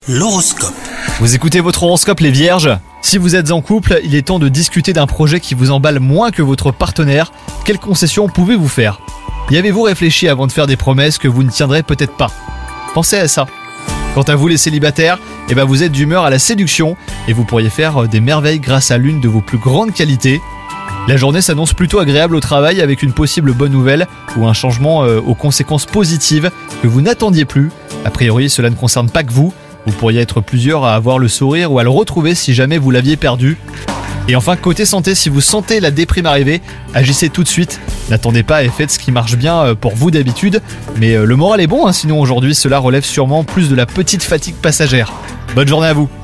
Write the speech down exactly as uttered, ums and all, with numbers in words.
L'horoscope. Vous écoutez votre horoscope les vierges ? Si vous êtes en couple, il est temps de discuter d'un projet qui vous emballe moins que votre partenaire. Quelles concessions pouvez-vous faire ? Y avez-vous réfléchi avant de faire des promesses que vous ne tiendrez peut-être pas ? Pensez à ça. Quant à vous les célibataires, eh ben vous êtes d'humeur à la séduction et vous pourriez faire des merveilles grâce à l'une de vos plus grandes qualités. La journée s'annonce plutôt agréable au travail avec une possible bonne nouvelle ou un changement euh, aux conséquences positives que vous n'attendiez plus. A priori, cela ne concerne pas que vous. Vous pourriez être plusieurs à avoir le sourire ou à le retrouver si jamais vous l'aviez perdu. Et enfin, côté santé, si vous sentez la déprime arriver, agissez tout de suite. N'attendez pas et faites ce qui marche bien pour vous d'habitude. Mais le moral est bon, hein, sinon aujourd'hui cela relève sûrement plus de la petite fatigue passagère. Bonne journée à vous.